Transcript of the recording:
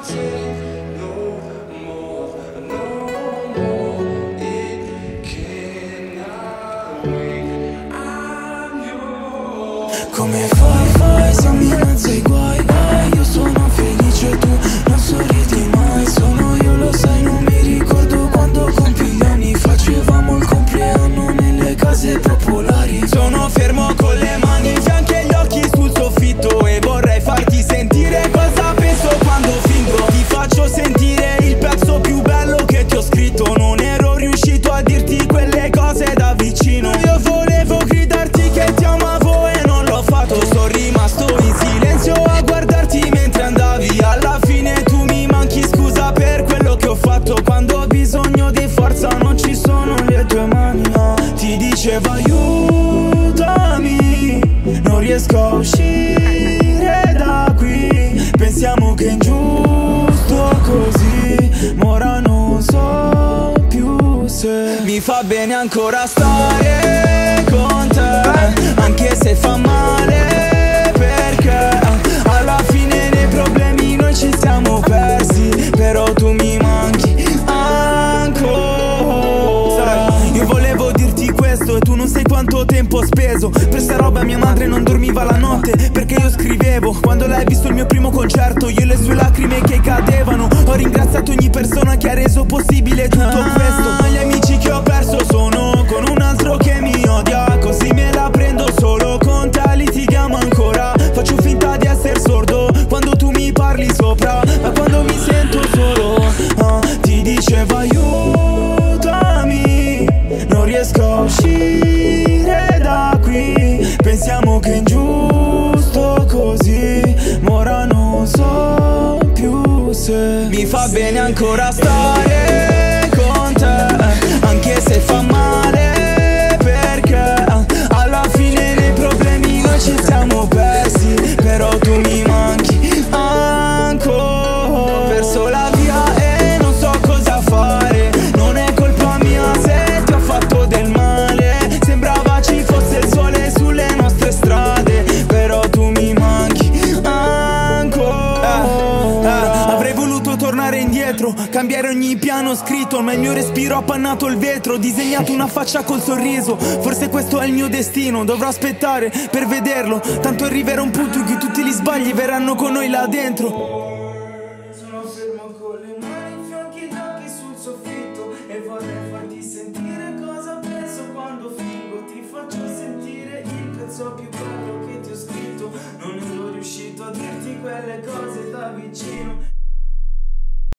Come fai, siamo in mezzo ai guai, io sono felice, tu non sorridi mai. Sono io, lo sai, non mi ricordo quando compi gli anni. Facevamo il compleanno nelle case popolari. Sono fermo con le mani in fianco e gli occhi sul soffitto, e vorrei farti sentire cosa penso quando fingo. Ti faccio sentire il pezzo più bello che ti ho scritto. Non ero riuscito a dirti quelle cose da vicino. Io volevo gridarti che ti amavo e non l'ho fatto. Sono rimasto in silenzio a guardarti mentre andavi. Alla fine tu mi manchi, scusa per quello che ho fatto. Quando ho bisogno di forza non ci sono le tue mani. Ti dicevo aiutami, non riesco a uscire da qui. Pensiamo che è ingiusto così, ma ora non so più se mi fa bene ancora stare con te, anche se fa male, perché alla fine nei problemi noi ci siamo persi. Però tu mi manchi ancora. Io volevo dirti questo e tu non sai quanto tempo ho speso per sta roba. Mia madre non dormiva la notte perché io scrivevo. Quando lei ha visto il mio primo concerto, io e le sue lacrime che cadevano. Ho ringraziato ogni persona che ha reso possibile tutto questo. Gli amici che ho perso sono con un altro che mi odia, così me la prendo solo con te. Litighiamo ancora, faccio finta di essere sordo quando tu mi parli sopra, ma quando mi sento solo ti dicevo aiutami, non riesco a uscire da qui. Pensiamo che è ingiusto così, ma ora non so più se mi fa bene ancora stare con te, anche se fa male, perché alla fine nei problemi noi ci siamo persi. Però tu mi manchi ancora. Ho perso la via e non so cosa fare. Non è colpa mia se ti ho fatto del male. Sembrava ci fosse il sole sulle nostre strade, però tu mi manchi ancora. Avrei voluto tornare indietro, cambiare ogni piano scritto, ma il mio respiro ha appannato il vetro. Ho disegnato una faccia col sorriso, forse questo è il mio destino. Dovrò aspettare per vederlo, tanto arriverà un punto in cui tutti gli sbagli verranno con noi là dentro. Sono fermo con le mani in fianco e gli occhi sul soffitto, e vorrei farti sentire cosa penso quando fingo. Ti faccio sentire il pezzo più bello che ti ho scritto. Non ero riuscito a dirti quelle cose da vicino.